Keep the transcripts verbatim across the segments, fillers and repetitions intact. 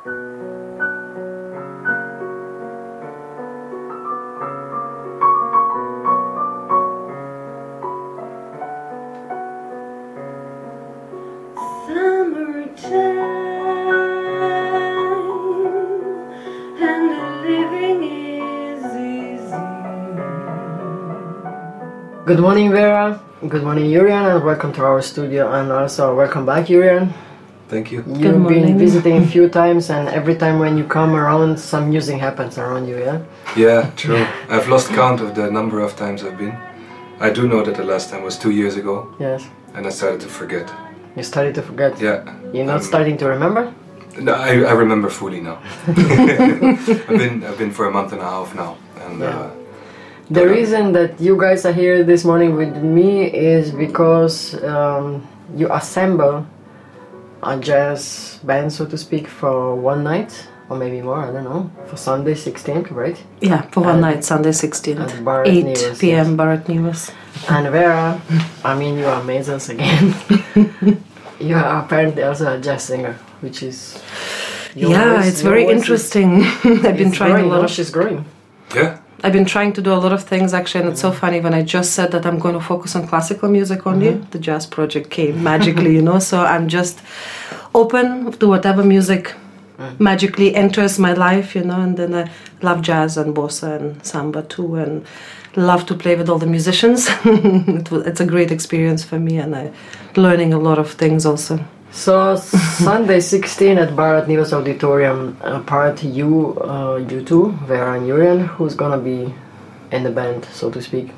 Good morning, Vera. Good morning, Jurian, and welcome to our studio. And also, welcome back, Jurian. Thank you. You've been visiting a few times, and every time when you come around, some music happens around you, yeah? Yeah, true. I've lost count of the number of times I've been. I do know that the last time was two years ago. Yes. And I started to forget. You started to forget? Yeah. You're not um, starting to remember? No, I, I remember fully now. I've been I've been for a month and a half now, and. Yeah. Uh, The reason that you guys are here this morning with me is because um, you assemble a jazz band, so to speak, for one night, or maybe more, I don't know, for Sunday sixteenth, right? Yeah, for one and, night, Sunday sixteenth, eight p m Yes. Barrett Neves. And Vera, I mean, you are amazing again. You are apparently also a jazz singer, which is... Yeah, voice, it's very interesting. I've been trying growing, a lot no? of... She's growing. Yeah. I've been trying to do a lot of things actually, and it's so funny when I just said that I'm going to focus on classical music only, mm-hmm. the jazz project came magically, you know, so I'm just open to whatever music mm. magically enters my life, you know, and then I love jazz and bossa and samba too, and love to play with all the musicians. it was, it's a great experience for me, and I'm learning a lot of things also. So Sunday sixteen at Barrett Neves Auditorium, apart you, uh, you two, Vera and Jurian, who's gonna be in the band, so to speak?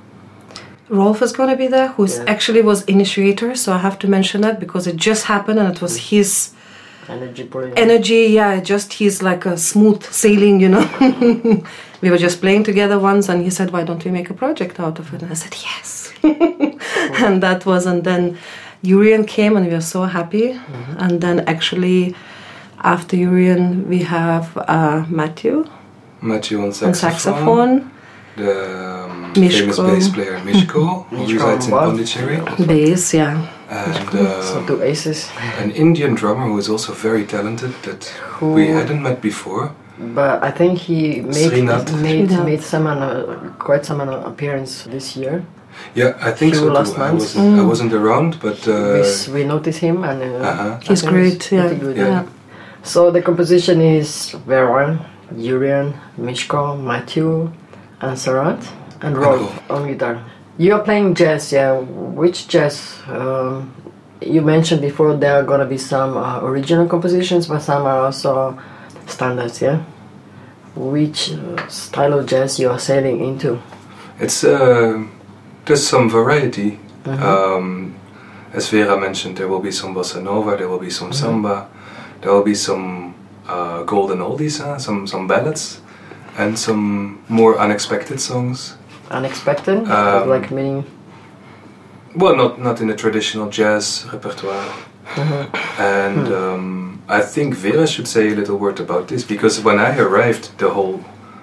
Rolf is gonna be there, who yeah. actually was initiator, so I have to mention that because it just happened and it was his energy. Brilliant. Energy, yeah, just he's like a smooth sailing, you know. We were just playing together once, and he said, "Why don't we make a project out of it?" And I said, "Yes." Cool. And that was, and then. Jurian came and we were so happy, mm-hmm. and then actually after Jurian we have uh, Matthew. Matthew on saxophone. On saxophone. The um, famous bass player Mishko, who resides in Pondicherry. Bass, yeah. And um, so two aces. An Indian drummer who is also very talented that who, we hadn't met before. But I think he made Srinath. made, Srinath. made some uh, quite some uh, appearance this year. Yeah, I think so last too. I month. wasn't, Mm. I wasn't around, but uh, we, we noticed him, and uh, uh-huh. he's great. Yeah. Good. Yeah. yeah. So the composition is Vera, Jurian, Mishko, Matthew, and Sarat, and Rolf on guitar. You are playing jazz, yeah. Which jazz? Um, you mentioned before there are gonna be some uh, original compositions, but some are also standards, yeah. Which uh, style of jazz you are sailing into? It's uh, there's some variety. Mm-hmm. Um, as Vera mentioned, there will be some bossa nova, there will be some mm-hmm. samba, there will be some uh, golden oldies, huh? some some ballads, and some more unexpected songs. Unexpected, um, like meaning. Well, not not in the traditional jazz repertoire. Mm-hmm. And hmm. um, I think Vera should say a little word about this, because when I arrived, the whole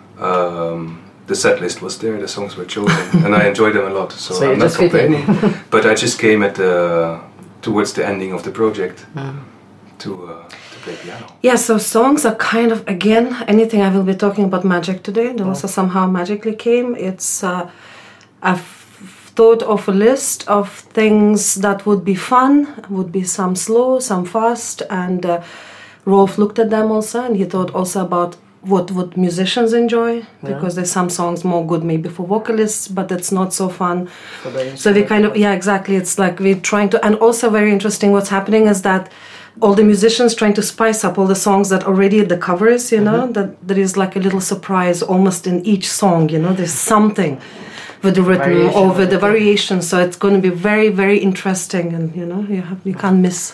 um, the set list was there, the songs were chosen, and I enjoyed them a lot. So, so I'm not complaining. But I just came at the towards the ending of the project mm. to uh, to play piano. Yeah, so songs are kind of, again, anything I will be talking about magic today. They oh. also somehow magically came. It's uh, I've thought of a list of things that would be fun, would be some slow, some fast, and uh, Rolf looked at them also, and he thought also about what would musicians enjoy, yeah. because there's some songs more good maybe for vocalists, but it's not so fun. So we kind of, yeah, exactly, it's like we're trying to, and also very interesting what's happening is that all the musicians trying to spice up all the songs that already the covers, you know, mm-hmm. that there is like a little surprise almost in each song, you know, there's something with the rhythm variation or with the variation, so it's going to be very, very interesting, and you know, you have you can't miss.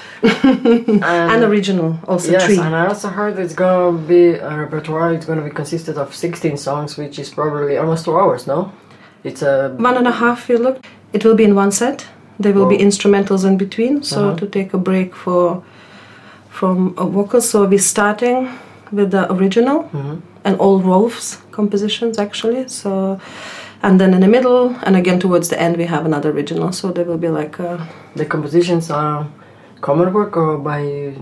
and, and original also. Yes, three. And I also heard it's gonna be a repertoire. It's gonna be consisted of sixteen songs, which is probably almost two hours. No, it's a one and a half. You look. It will be in one set. There will oh. be instrumentals in between, so uh-huh. to take a break for from a vocal. So we're starting with the original mm-hmm. and all Rolf's compositions actually. So. And then in the middle, and again towards the end, we have another original. So there will be like a... The compositions are common work or by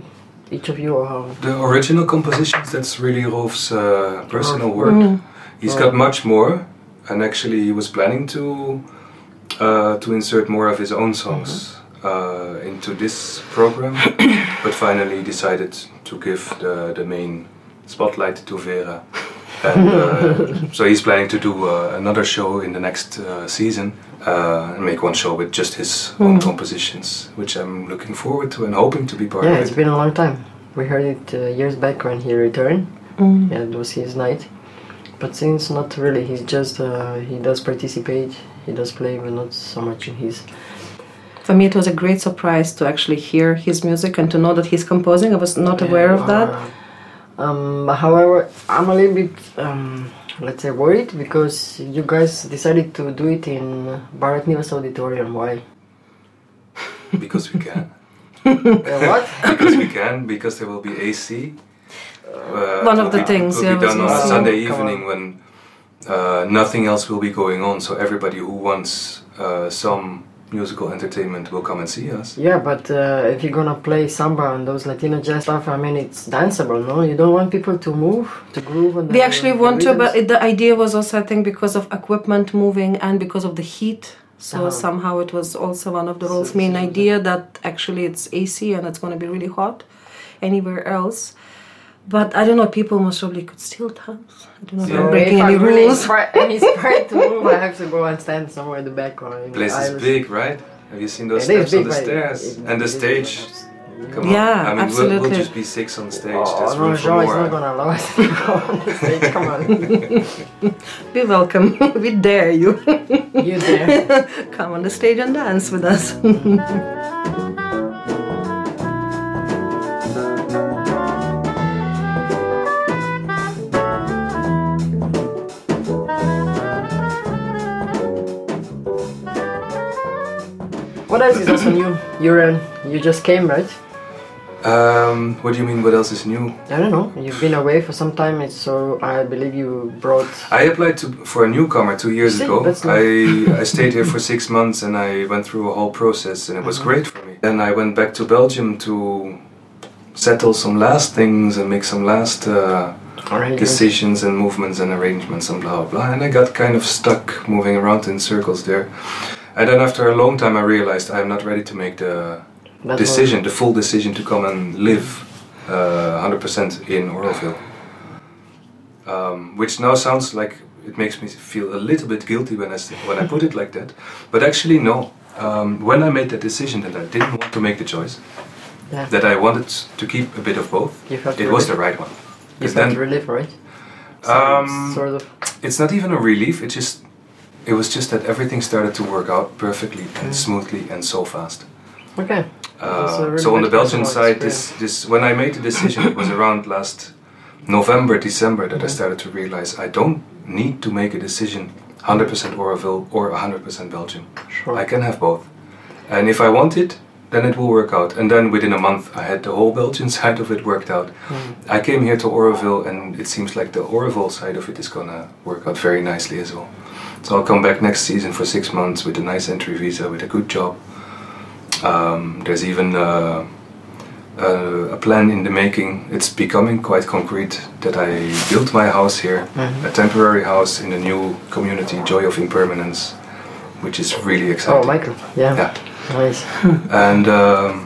each of you? Or how? The original compositions, that's really Rolf's uh, personal work. Mm. He's Oh. got much more, and actually he was planning to uh, to insert more of his own songs uh, into this program, but finally decided to give the, the main spotlight to Vera. And uh, so he's planning to do uh, another show in the next uh, season uh, and make one show with just his own compositions, which I'm looking forward to and hoping to be part Yeah, of it's it. been a long time. We heard it uh, years back when he returned. Mm. Yeah, it was his night. But since not really, he's just uh, he does participate, he does play, but not so much in his. For me, it was a great surprise to actually hear his music and to know that he's composing. I was not aware of that. Uh, um, however, I'm a little bit, um, let's say, worried because you guys decided to do it in Barack Nivas Auditorium. Why? Because we can. Uh, what? Because we can, because there will be A C. Uh, One it of will the be- things, it will yeah, be done was on a also- Sunday Come evening on. when uh, nothing else will be going on, so everybody who wants uh, some musical entertainment will come and see us. Yeah, but uh, if you're gonna play samba and those Latino jazz stuff, I mean, it's danceable, no? You don't want people to move, to groove on the We actually the want to, rhythms? but it, the idea was also, I think, because of equipment moving and because of the heat. So Uh-huh. somehow it was also one of the So- roles' main so- idea that actually it's A C and it's going to be really hot anywhere else. But I don't know, people most probably could still dance. I don't know if Yeah. I'm So breaking if any I'm really rules. inspired, I'm inspired to move, I have to go and stand somewhere in the back or in The place the is aisles. big, right? Have you seen those It is steps on big, the but stairs? it- and the it is stage? big. Come on. Yeah, I mean, we'll, absolutely. we'll just be six on stage. Oh, There's no, room for Jean is more. not gonna allow us to go on the stage. Come on, Be welcome. We dare you. you there? Come on the stage and dance with us. What else is also new? Urian, you just came, right? Um, what do you mean, what else is new? I don't know. You've been away for some time, it's so I believe you brought. I applied to for a newcomer two years See, ago. that's I I stayed here for six months and I went through a whole process and it was Mm-hmm. great for me. Then I went back to Belgium to settle some last things and make some last uh, Alright. decisions and movements and arrangements and blah blah blah. And I got kind of stuck moving around in circles there. And then after a long time I realized I'm not ready to make the That decision, the full decision to come and live uh, one hundred percent in Oroville. Um, which now sounds like it makes me feel a little bit guilty when I s- when I put it like that, but actually no. Um, when I made that decision that I didn't want to make the choice, Yeah. that I wanted to keep a bit of both, You felt it was the relief. right one. You 'Cause felt then relief, right? Um, sort of. it's not even a relief. It just it was just that everything started to work out perfectly and Mm. smoothly and so fast. Okay. Uh, That's a really so on the good Belgian personal side, this, this when I made the decision, it was around last November, December that I started to realize I don't need to make a decision one hundred percent Oroville or one hundred percent Belgium. Sure. I can have both. And if I want it, then it will work out. And then within a month, I had the whole Belgian side of it worked out. Mm. I came here to Oroville, and it seems like the Oroville side of it is gonna work out very nicely as well. So I'll come back next season for six months with a nice entry visa, with a good job. Um, there's even uh, uh, a plan in the making. It's becoming quite concrete that I built my house here, Mhm. a temporary house in the new community, Joy of Impermanence, which is really exciting. Oh, Michael. Yeah. Yeah. Nice. And um,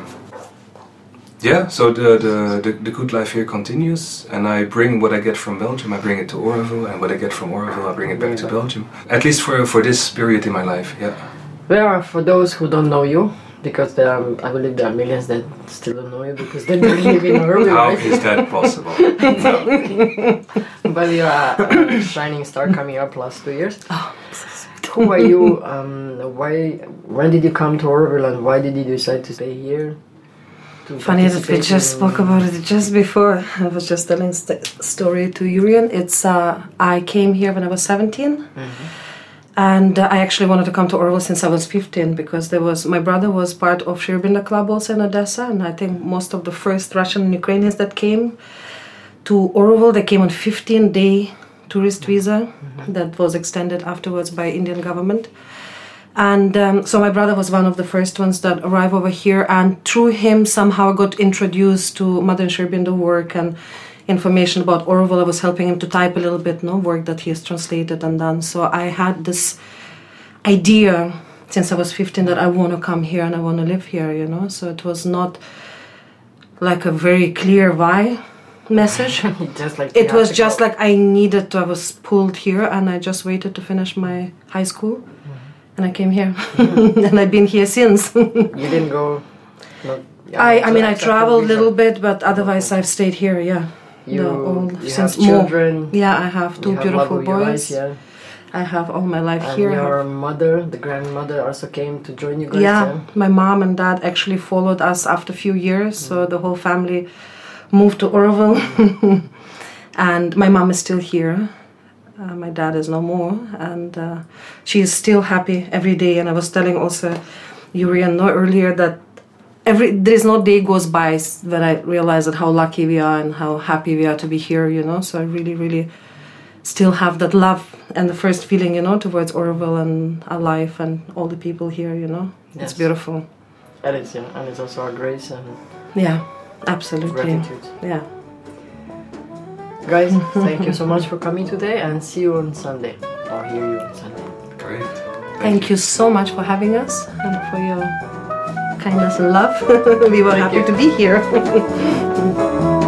yeah, so the, the, the, the good life here continues, and I bring what I get from Belgium, I bring it to Oroville, and what I get from Oroville, I bring it back to Belgium. At least for, for this period in my life, yeah. Well, for those who don't know you, because there are, I believe there are millions that still don't know you because they don't live in Oroville, How right? is that possible? No. But you are a shining star coming up last two years. Who are you? Um, why? When did you come to Oroville, and why did you decide to stay here? To Funny that we participate just in- spoke about it just before. I was just telling st- story to Urian. It's uh, I came here when I was seventeen, Mhm. and uh, I actually wanted to come to Oroville since I was fifteen because there was my brother was part of Sherbina Club also in Odessa, and I think most of the first Russian and Ukrainians that came to Oroville, they came on fifteen day tourist visa that was extended afterwards by Indian government. And um, so my brother was one of the first ones that arrived over here, and through him somehow I got introduced to Mother Sherbinder work and information about Orwell. I was helping him to type a little bit, no work that he has translated and done. So I had this idea since I was fifteen that I want to come here and I want to live here, you know. So it was not like a very clear why message. just like it was just like I needed to, I was pulled here, and I just waited to finish my high school. And I came here, mm-hmm. and I've been here since. You didn't go? No, yeah, I, I mean, I traveled a little bit, but otherwise I've stayed here, yeah. You, no, all, you since have children? More. Yeah, I have two have beautiful boys. Eyes, yeah. I have all my life and here. your mother, the grandmother, also came to join you guys? Yeah, yeah, my mom and dad actually followed us after a few years, mm-hmm. so the whole family moved to Orwell. And my mom is still here. Uh, my dad is no more, and uh, she is still happy every day. And I was telling also Yuri and Noah earlier that every there is no day goes by that I realize that how lucky we are and how happy we are to be here, you know. So I really, really still have that love and the first feeling, you know, towards Orwell and our life and all the people here, you know. Yes. It's beautiful. It is, yeah, and it's also our grace and yeah, absolutely. Gratitude. Yeah. Guys, thank you so much for coming today, and see you on Sunday, or hear you on Sunday. Great. Thank, thank you. you so much for having us and for your kindness and love. We were thank happy you. to be here.